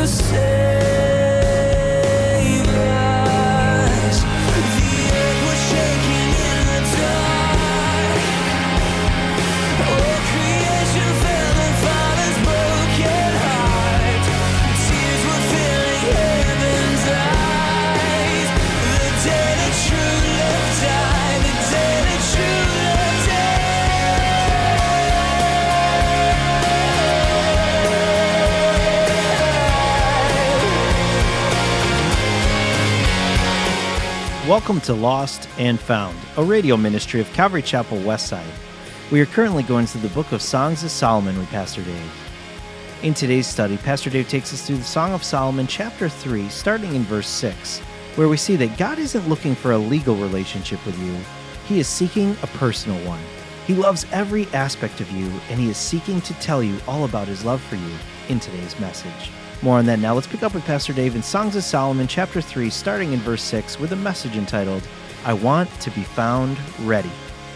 Welcome to Lost and Found, a radio ministry of Calvary Chapel Westside. We are currently going through the book of Songs of Solomon with Pastor Dave. In today's study, Pastor Dave takes us through the Song of Solomon, chapter 3, starting in verse 6, where we see that God isn't looking for a legal relationship with you. He is seeking a personal one. He loves every aspect of you, and He is seeking to tell you all about His love for you in today's message. More on that now. Let's pick up with Pastor Dave in Songs of Solomon, chapter 3, starting in verse 6, with a message entitled, I Want to Be Found Ready.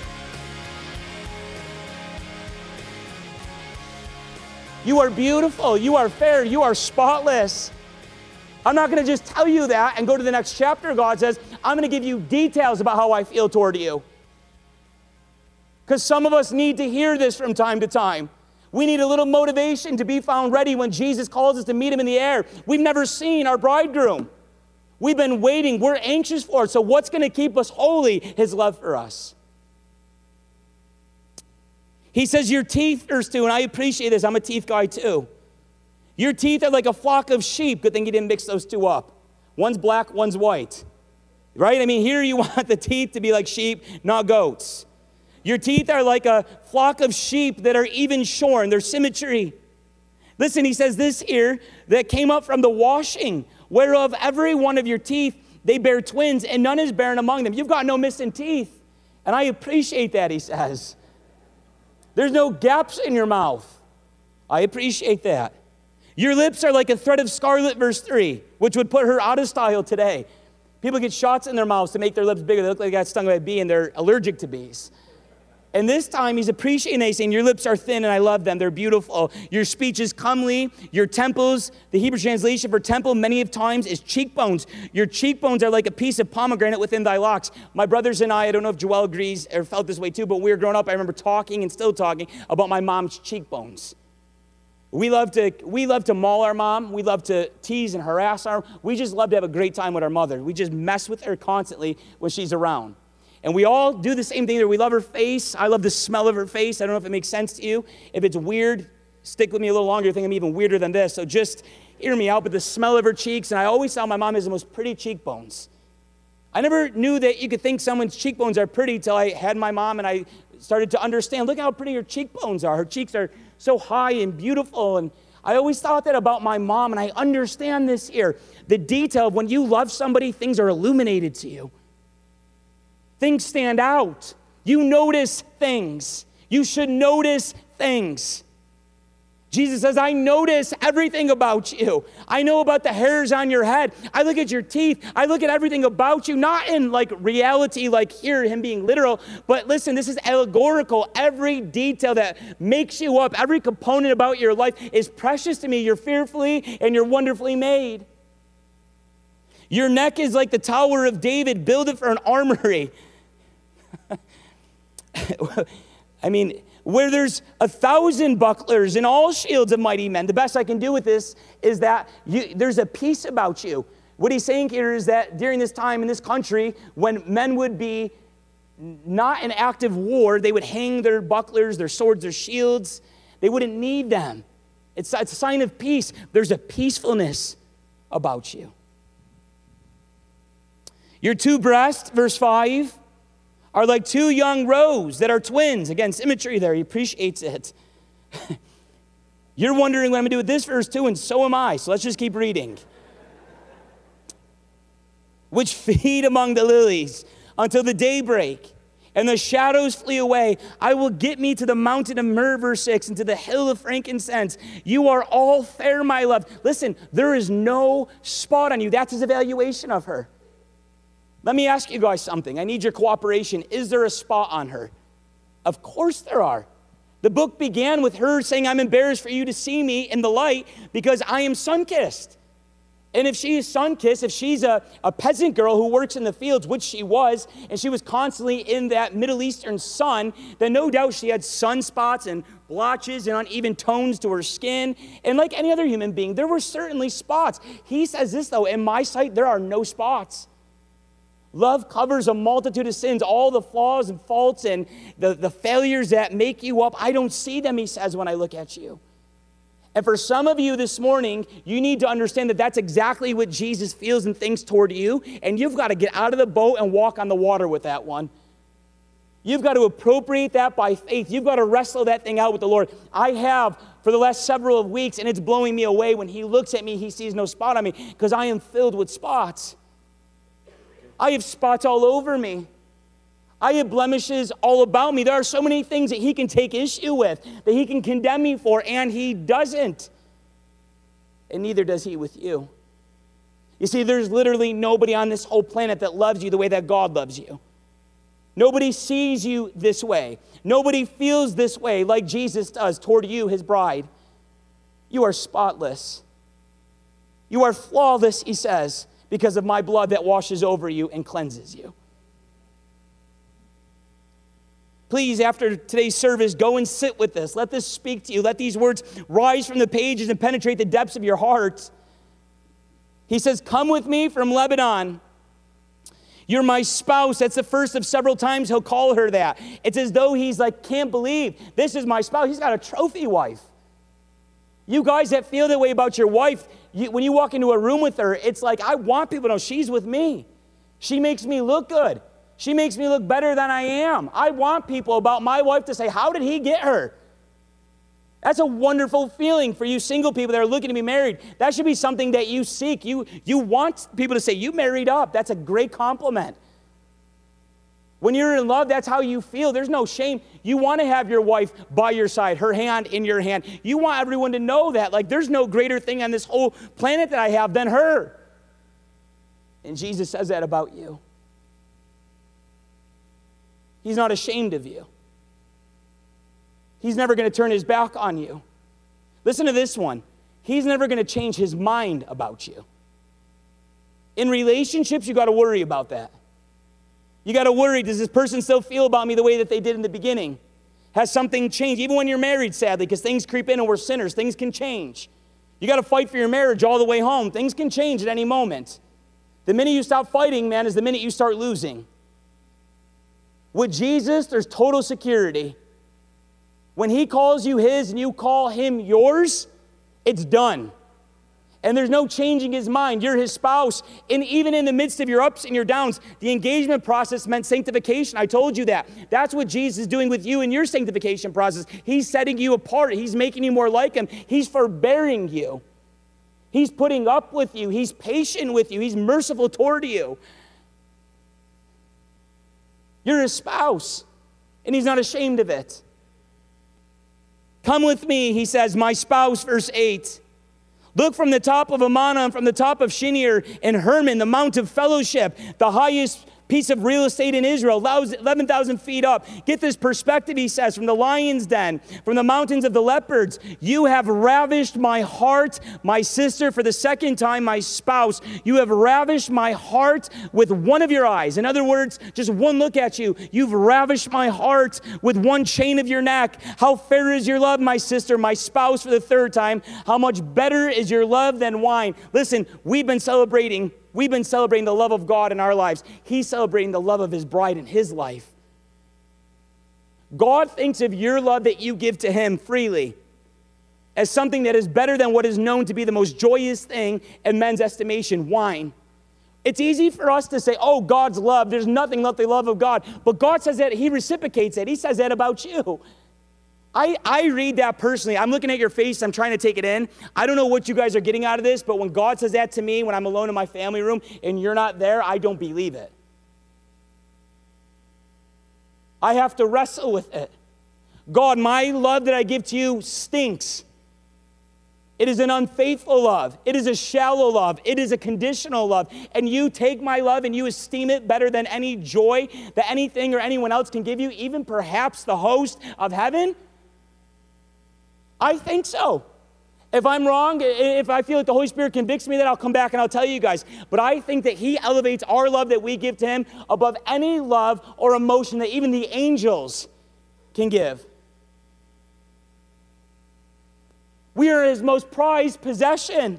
You are beautiful, you are fair, you are spotless. I'm not going to just tell you that and go to the next chapter. God says, I'm going to give you details about how I feel toward you. Because some of us need to hear this from time to time. We need a little motivation to be found ready when Jesus calls us to meet Him in the air. We've never seen our bridegroom. We've been waiting. We're anxious for it. So what's going to keep us holy? His love for us. He says, your teeth are too, and I appreciate this. I'm a teeth guy too. Your teeth are like a flock of sheep. Good thing you didn't mix those two up. One's black, one's white. Right? I mean, here you want the teeth to be like sheep, not goats. Your teeth are like a flock of sheep that are even shorn. They're symmetry. Listen, he says this here, that came up from the washing, whereof every one of your teeth, they bear twins, and none is barren among them. You've got no missing teeth. And I appreciate that, he says. There's no gaps in your mouth. I appreciate that. Your lips are like a thread of scarlet, verse 3, which would put her out of style today. People get shots in their mouths to make their lips bigger. They look like they got stung by a bee and they're allergic to bees. And this time he's appreciating it. He's saying, your lips are thin and I love them. They're beautiful. Your speech is comely. Your temples, the Hebrew translation for temple many of times is cheekbones. Your cheekbones are like a piece of pomegranate within thy locks. My brothers and I don't know if Joel agrees or felt this way too, but when we were growing up, I remember talking and still talking about my mom's cheekbones. We love to maul our mom. We love to tease and harass her. We just love to have a great time with our mother. We just mess with her constantly when she's around. And we all do the same thing. We love her face. I love the smell of her face. I don't know if it makes sense to you. If it's weird, stick with me a little longer. You think I'm even weirder than this. So just hear me out. But the smell of her cheeks, and I always thought my mom has the most pretty cheekbones. I never knew that you could think someone's cheekbones are pretty till I had my mom and I started to understand. Look how pretty her cheekbones are. Her cheeks are so high and beautiful. And I always thought that about my mom, and I understand this here. The detail of when you love somebody, things are illuminated to you. Things stand out. You notice things. You should notice things. Jesus says, I notice everything about you. I know about the hairs on your head. I look at your teeth. I look at everything about you, not in like reality, like here, him being literal, but listen, this is allegorical. Every detail that makes you up, every component about your life is precious to me. You're fearfully and you're wonderfully made. Your neck is like the Tower of David. Build it for an armory. I mean, where there's 1,000 bucklers and all shields of mighty men. The best I can do with this is that there's a peace about you. What he's saying here is that during this time in this country, when men would be not in active war, they would hang their bucklers, their swords, their shields. They wouldn't need them. It's a sign of peace. There's a peacefulness about you. Your two breasts, verse 5, are like two young roes that are twins. Again, symmetry there. He appreciates it. You're wondering what I'm going to do with this verse too, and so am I. So let's just keep reading. Which feed among the lilies until the daybreak, and the shadows flee away. I will get me to the mountain of myrrh, verse 6, and to the hill of frankincense. You are all fair, my love. Listen, there is no spot on you. That's his evaluation of her. Let me ask you guys something. I need your cooperation. Is there a spot on her? Of course there are. The book began with her saying, I'm embarrassed for you to see me in the light because I am sun-kissed. And if she is sun-kissed, if she's a peasant girl who works in the fields, which she was, and she was constantly in that Middle Eastern sun, then no doubt she had sunspots and blotches and uneven tones to her skin. And like any other human being, there were certainly spots. He says this, though, in my sight, there are no spots. Love covers a multitude of sins, all the flaws and faults and the failures that make you up. I don't see them, he says, when I look at you. And for some of you this morning, you need to understand that that's exactly what Jesus feels and thinks toward you, and you've got to get out of the boat and walk on the water with that one. You've got to appropriate that by faith. You've got to wrestle that thing out with the Lord. I have for the last several of weeks, and it's blowing me away. When he looks at me, he sees no spot on me because I am filled with spots. I have spots all over me. I have blemishes all about me. There are so many things that he can take issue with, that he can condemn me for, and he doesn't. And neither does he with you. You see, there's literally nobody on this whole planet that loves you the way that God loves you. Nobody sees you this way. Nobody feels this way like Jesus does toward you, his bride. You are spotless. You are flawless, he says, because of my blood that washes over you and cleanses you. Please, after today's service, go and sit with this. Let this speak to you. Let these words rise from the pages and penetrate the depths of your heart. He says, come with me from Lebanon. You're my spouse. That's the first of several times he'll call her that. It's as though he's like, can't believe this is my spouse. He's got a trophy wife. You guys that feel that way about your wife, when you walk into a room with her, it's like, I want people to know she's with me. She makes me look good. She makes me look better than I am. I want people about my wife to say, how did he get her? That's a wonderful feeling for you single people that are looking to be married. That should be something that you seek. You want people to say, you married up. That's a great compliment. When you're in love, that's how you feel. There's no shame. You want to have your wife by your side, her hand in your hand. You want everyone to know that. Like, there's no greater thing on this whole planet that I have than her. And Jesus says that about you. He's not ashamed of you. He's never going to turn his back on you. Listen to this one. He's never going to change his mind about you. In relationships, you got to worry about that. You got to worry, does this person still feel about me the way that they did in the beginning? Has something changed? Even when you're married, sadly, because things creep in and we're sinners, things can change. You got to fight for your marriage all the way home. Things can change at any moment. The minute you stop fighting, man, is the minute you start losing. With Jesus, there's total security. When he calls you his and you call him yours, it's done. And there's no changing his mind. You're his spouse. And even in the midst of your ups and your downs, the engagement process meant sanctification. I told you that. That's what Jesus is doing with you in your sanctification process. He's setting you apart. He's making you more like him. He's forbearing you. He's putting up with you. He's patient with you. He's merciful toward you. You're his spouse, and he's not ashamed of it. Come with me, he says, my spouse, verse 8. Look from the top of Amana and from the top of Shinir and Hermon, the Mount of Fellowship, the highest piece of real estate in Israel, 11,000 feet up. Get this perspective, he says, from the lion's den, from the mountains of the leopards. You have ravished my heart, my sister, for the second time, my spouse. You have ravished my heart with one of your eyes. In other words, just one look at you. You've ravished my heart with one chain of your neck. How fair is your love, my sister, my spouse, for the third time. How much better is your love than wine. Listen, we've been celebrating the love of God in our lives. He's celebrating the love of his bride in his life. God thinks of your love that you give to him freely as something that is better than what is known to be the most joyous thing in men's estimation, wine. It's easy for us to say, oh, God's love, there's nothing like the love of God. But God says that he reciprocates it. He says that about you. I read that personally. I'm looking at your face. I'm trying to take it in. I don't know what you guys are getting out of this, but when God says that to me, when I'm alone in my family room and you're not there, I don't believe it. I have to wrestle with it. God, my love that I give to you stinks. It is an unfaithful love. It is a shallow love. It is a conditional love. And you take my love and you esteem it better than any joy that anything or anyone else can give you, even perhaps the host of heaven? I think so. If I'm wrong, if I feel like the Holy Spirit convicts me, then I'll come back and I'll tell you guys. But I think that he elevates our love that we give to him above any love or emotion that even the angels can give. We are his most prized possession.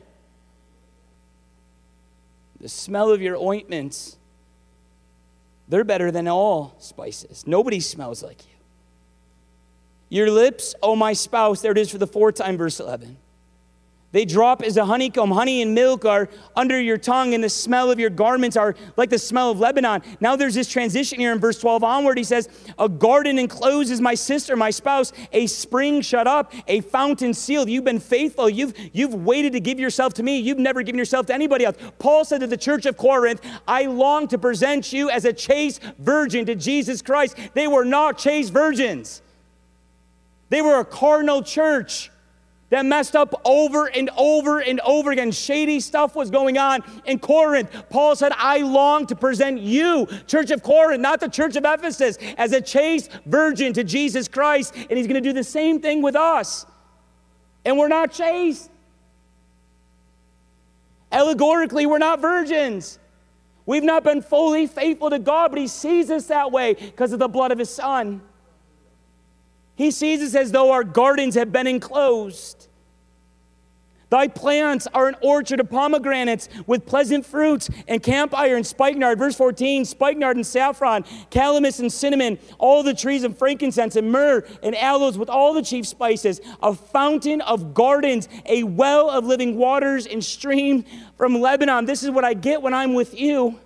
The smell of your ointments, they're better than all spices. Nobody smells like you. Your lips, oh my spouse, there it is for the fourth time, verse 11. They drop as a honeycomb. Honey and milk are under your tongue, and the smell of your garments are like the smell of Lebanon. Now there's this transition here in verse 12 onward. He says, a garden enclosed is my sister, my spouse, a spring shut up, a fountain sealed. You've been faithful. You've waited to give yourself to me. You've never given yourself to anybody else. Paul said to the church of Corinth, I long to present you as a chaste virgin to Jesus Christ. They were not chaste virgins. They were a carnal church that messed up over and over and over again. Shady stuff was going on in Corinth. Paul said, I long to present you, church of Corinth, not the church of Ephesus, as a chaste virgin to Jesus Christ. And he's going to do the same thing with us. And we're not chaste. Allegorically, we're not virgins. We've not been fully faithful to God, but he sees us that way because of the blood of his son. He sees us as though our gardens have been enclosed. Thy plants are an orchard of pomegranates with pleasant fruits and camphire and spikenard. Verse 14, spikenard and saffron, calamus and cinnamon, all the trees of frankincense and myrrh and aloes with all the chief spices, a fountain of gardens, a well of living waters and stream from Lebanon. This is what I get when I'm with you.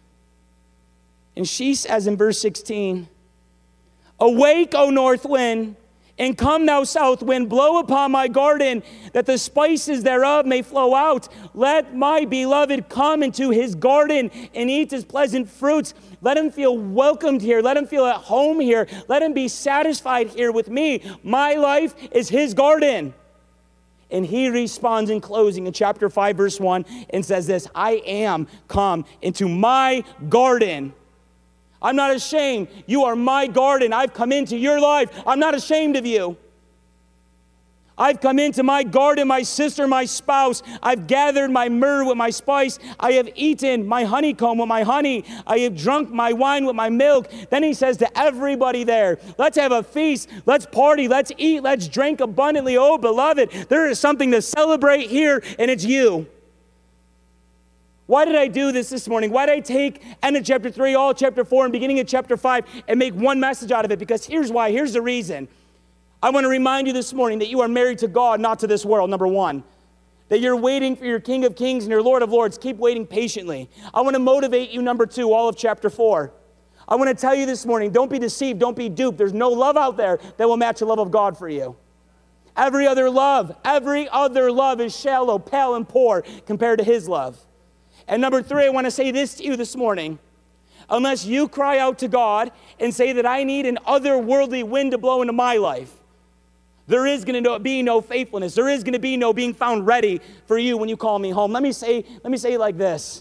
And she says in verse 16, awake, O north wind, and come thou south wind, blow upon my garden, that the spices thereof may flow out. Let my beloved come into his garden and eat his pleasant fruits. Let him feel welcomed here. Let him feel at home here. Let him be satisfied here with me. My life is his garden. And he responds in closing in chapter 5, verse 1, and says this, I am come into my garden. I'm not ashamed. You are my garden. I've come into your life. I'm not ashamed of you. I've come into my garden, my sister, my spouse. I've gathered my myrrh with my spice. I have eaten my honeycomb with my honey. I have drunk my wine with my milk. Then he says to everybody there, let's have a feast. Let's party. Let's eat. Let's drink abundantly. Oh, beloved, there is something to celebrate here, and it's you. Why did I do this morning? Why did I take end of chapter 3, all chapter 4, and beginning of chapter 5 and make one message out of it? Because here's why. Here's the reason. I want to remind you this morning that you are married to God, not to this world, number one. That you're waiting for your King of Kings and your Lord of Lords. Keep waiting patiently. I want to motivate you, number 2, all of chapter 4. I want to tell you this morning, don't be deceived, don't be duped. There's no love out there that will match the love of God for you. Every other love is shallow, pale, and poor compared to his love. And number 3, I want to say this to you this morning. Unless you cry out to God and say that I need an otherworldly wind to blow into my life, there is going to be no faithfulness. There is going to be no being found ready for you when you call me home. Let me say it like this.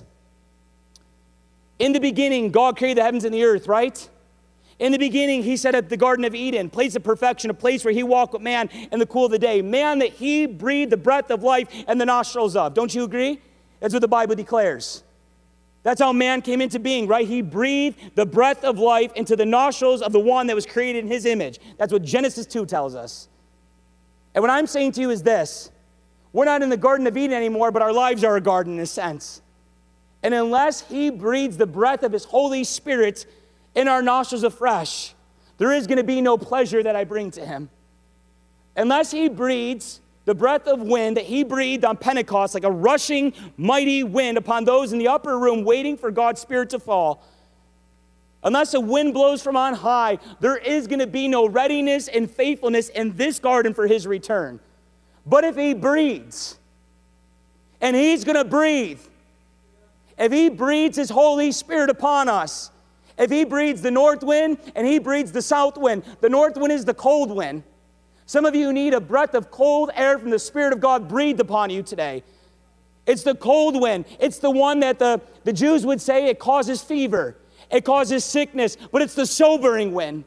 In the beginning, God created the heavens and the earth, right? In the beginning, he set up the Garden of Eden, place of perfection, a place where he walked with man in the cool of the day. Man that he breathed the breath of life and the nostrils of. Don't you agree? That's what the Bible declares. That's how man came into being, right? He breathed the breath of life into the nostrils of the one that was created in his image. That's what Genesis 2 tells us. And what I'm saying to you is this. We're not in the Garden of Eden anymore, but our lives are a garden in a sense. And unless he breathes the breath of his Holy Spirit in our nostrils afresh, there is going to be no pleasure that I bring to him. Unless he breathes the breath of wind that he breathed on Pentecost, like a rushing, mighty wind upon those in the upper room waiting for God's Spirit to fall. Unless a wind blows from on high, there is going to be no readiness and faithfulness in this garden for his return. But if he breathes, and he's going to breathe, if he breathes his Holy Spirit upon us, if he breathes the north wind and he breathes the south wind, the north wind is the cold wind. Some of you need a breath of cold air from the Spirit of God breathed upon you today. It's the cold wind. It's the one that the Jews would say it causes fever. It causes sickness, but it's the sobering wind.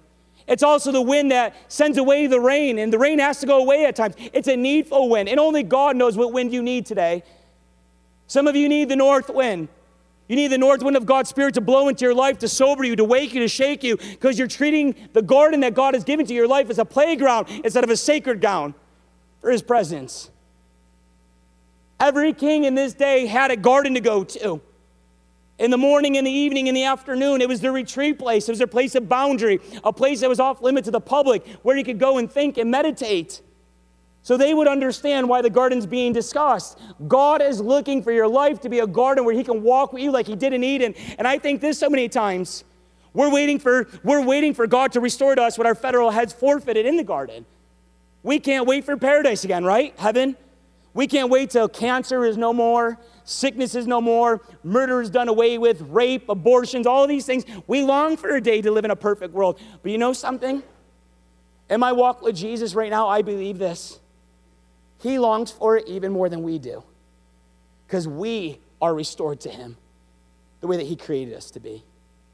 It's also the wind that sends away the rain, and the rain has to go away at times. It's a needful wind, and only God knows what wind you need today. Some of you need the north wind. You need the north wind of God's Spirit to blow into your life, to sober you, to wake you, to shake you, because you're treating the garden that God has given to your life as a playground instead of a sacred ground for His presence. Every king in this day had a garden to go to. In the morning, in the evening, in the afternoon, it was their retreat place. It was their place of boundary, a place that was off limit to the public, where you could go and think and meditate. So they would understand why the garden's being discussed. God is looking for your life to be a garden where He can walk with you like He did in Eden. And I think this so many times, we're waiting for God to restore to us what our federal heads forfeited in the garden. We can't wait for paradise again, right? Heaven. We can't wait till cancer is no more, sickness is no more, murder is done away with, rape, abortions, all these things. We long for a day to live in a perfect world. But you know something? In my walk with Jesus right now, I believe this. He longs for it even more than we do, because we are restored to Him the way that He created us to be.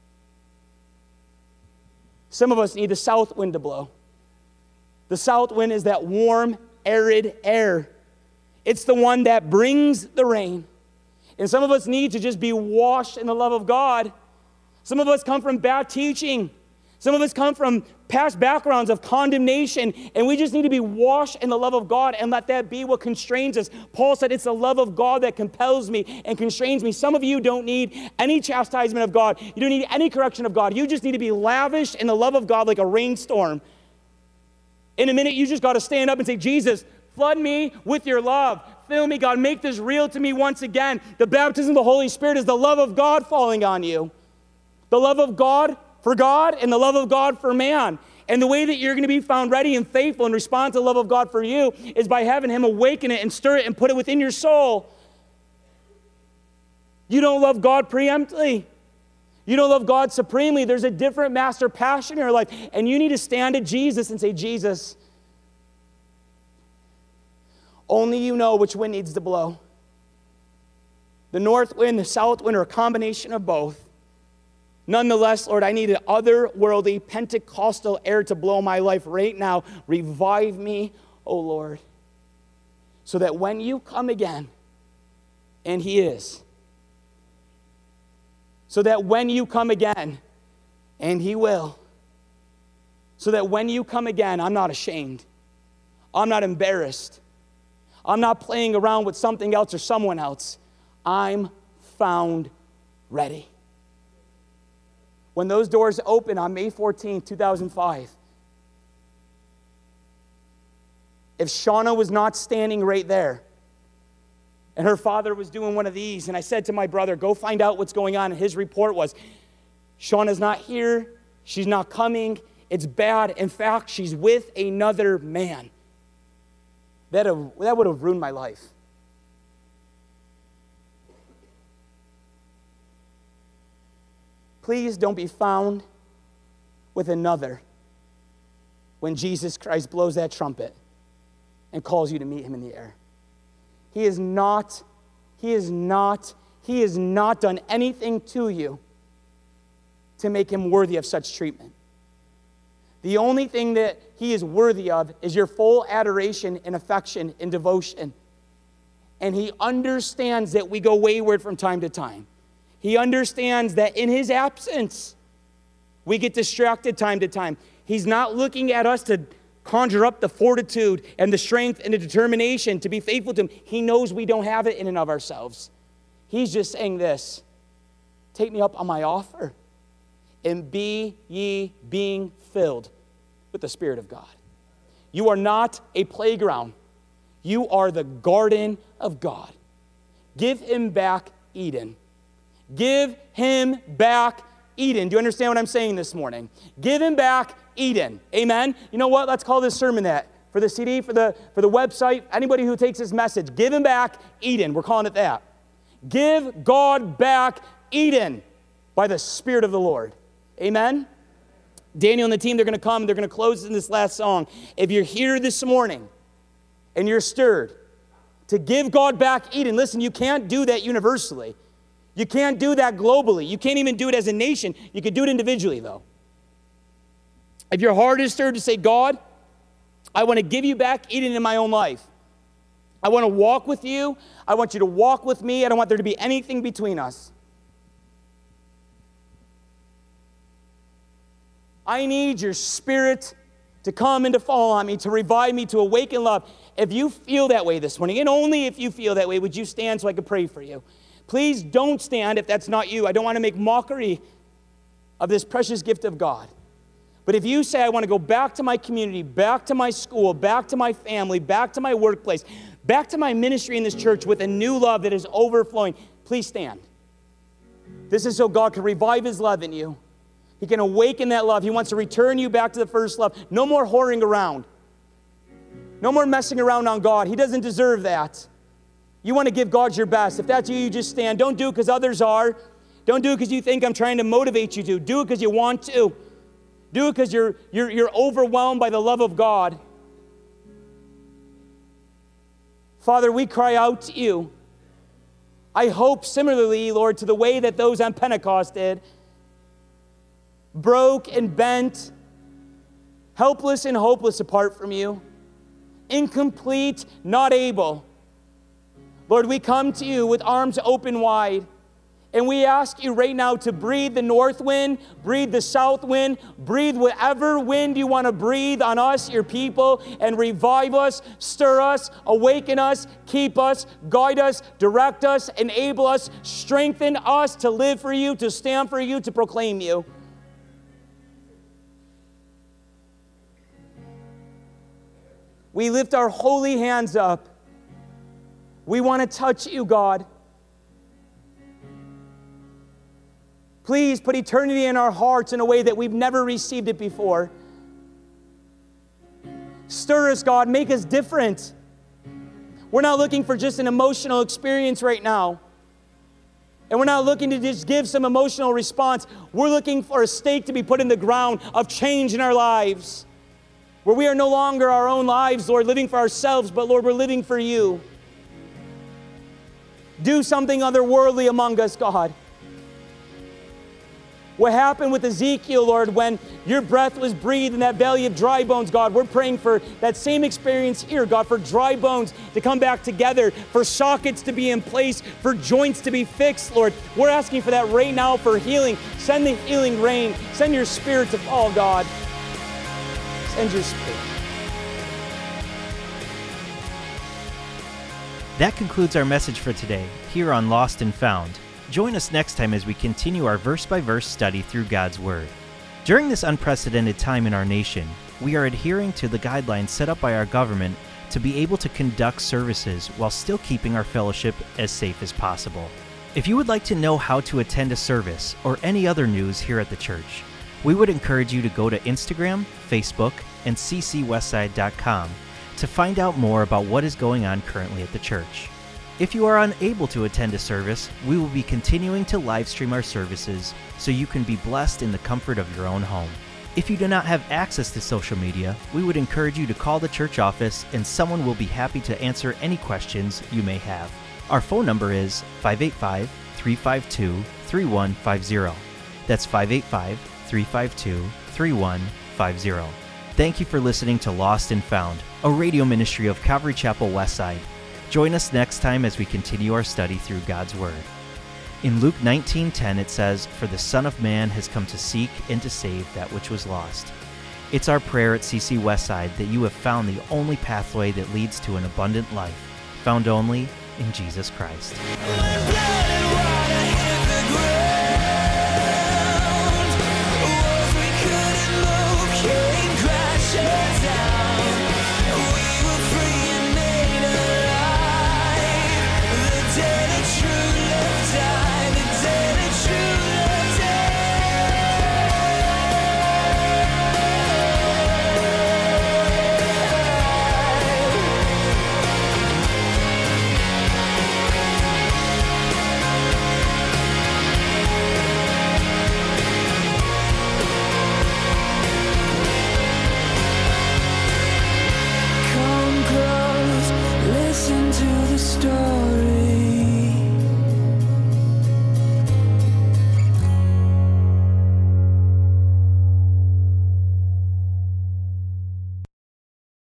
Some of us need the south wind to blow. The south wind is that warm, arid air. It's the one that brings the rain. And some of us need to just be washed in the love of God. Some of us come from bad teaching. Some of us come from past backgrounds of condemnation, and we just need to be washed in the love of God and let that be what constrains us. Paul said, it's the love of God that compels me and constrains me. Some of you don't need any chastisement of God. You don't need any correction of God. You just need to be lavished in the love of God like a rainstorm. In a minute, you just got to stand up and say, Jesus, flood me with your love. Fill me, God. Make this real to me once again. The baptism of the Holy Spirit is the love of God falling on you. The love of God for God and the love of God for man. And the way that you're going to be found ready and faithful and respond to the love of God for you is by having Him awaken it and stir it and put it within your soul. You don't love God preemptively. You don't love God supremely. There's a different master passion in your life. And you need to stand at Jesus and say, Jesus, only you know which wind needs to blow. The north wind, the south wind, or a combination of both. Nonetheless, Lord, I need an otherworldly Pentecostal air to blow my life right now. Revive me, oh Lord, so that when you come again, and He is, so that when you come again, and He will, so that when you come again, I'm not ashamed. I'm not embarrassed. I'm not playing around with something else or someone else. I'm found ready. When those doors open on May 14, 2005, if Shauna was not standing right there, and her father was doing one of these, and I said to my brother, go find out what's going on, and his report was, Shauna's not here, she's not coming, it's bad. In fact, she's with another man. That would have ruined my life. Please don't be found with another when Jesus Christ blows that trumpet and calls you to meet Him in the air. He has not done anything to you to make Him worthy of such treatment. The only thing that He is worthy of is your full adoration and affection and devotion. And He understands that we go wayward from time to time. He understands that in His absence, we get distracted time to time. He's not looking at us to conjure up the fortitude and the strength and the determination to be faithful to Him. He knows we don't have it in and of ourselves. He's just saying this, take me up on my offer, and be ye being filled with the Spirit of God. You are not a playground. You are the garden of God. Give Him back Eden. Give Him back Eden. Do you understand what I'm saying this morning? Give Him back Eden. Amen? You know what? Let's call this sermon that. For the CD, for the website, anybody who takes this message, give Him back Eden. We're calling it that. Give God back Eden by the Spirit of the Lord. Amen? Daniel and the team, they're going to come. They're going to close in this last song. If you're here this morning and you're stirred to give God back Eden, listen, you can't do that universally. You can't do that globally. You can't even do it as a nation. You could do it individually, though. if your heart is stirred to say, God, I want to give you back Eden in my own life. I want to walk with you. I want you to walk with me. I don't want there to be anything between us. I need your Spirit to come and to fall on me, to revive me, to awaken love. If you feel that way this morning, and only if you feel that way, would you stand so I could pray for you? Please don't stand if that's not you. I don't want to make mockery of this precious gift of God. But if you say, I want to go back to my community, back to my school, back to my family, back to my workplace, back to my ministry in this church with a new love that is overflowing, please stand. This is so God can revive his love in you. He can awaken that love. He wants to return you back to the first love. No more whoring around. No more messing around on God. He doesn't deserve that. You want to give God your best. If that's you, you just stand. Don't do it because others are. Don't do it because you think I'm trying to motivate you to. Do it because you want to. Do it because you're overwhelmed by the love of God. Father, we cry out to you. I hope similarly, Lord, to the way that those on Pentecost did, broke and bent, helpless and hopeless apart from you, incomplete, not able. Lord, we come to you with arms open wide, and we ask you right now to breathe the north wind, breathe the south wind, breathe whatever wind you want to breathe on us, your people, and revive us, stir us, awaken us, keep us, guide us, direct us, enable us, strengthen us to live for you, to stand for you, to proclaim you. We lift our holy hands up. We want to touch you, God. Please put eternity in our hearts in a way that we've never received it before. Stir us, God. Make us different. We're not looking for just an emotional experience right now. And we're not looking to just give some emotional response. We're looking for a stake to be put in the ground of change in our lives, where we are no longer our own lives, Lord, living for ourselves, but Lord, we're living for you. Do something otherworldly among us, God. What happened with Ezekiel, Lord, when your breath was breathed in that valley of dry bones, God, we're praying for that same experience here, God, for dry bones to come back together, for sockets to be in place, for joints to be fixed, Lord. We're asking for that right now for healing. Send the healing rain. Send your Spirit to fall, God. Send your Spirit. That concludes our message for today here on Lost and Found. Join us next time as we continue our verse-by-verse study through God's Word. During this unprecedented time in our nation, we are adhering to the guidelines set up by our government to be able to conduct services while still keeping our fellowship as safe as possible. If you would like to know how to attend a service or any other news here at the church, we would encourage you to go to Instagram, Facebook, and ccwestside.com to find out more about what is going on currently at the church. If you are unable to attend a service, we will be continuing to live stream our services so you can be blessed in the comfort of your own home. If you do not have access to social media, we would encourage you to call the church office and someone will be happy to answer any questions you may have. Our phone number is 585-352-3150. That's 585-352-3150. Thank you for listening to Lost and Found, a radio ministry of Calvary Chapel Westside. Join us next time as we continue our study through God's Word. In Luke 19:10 it says, "For the Son of Man has come to seek and to save that which was lost." It's our prayer at CC Westside that you have found the only pathway that leads to an abundant life, found only in Jesus Christ.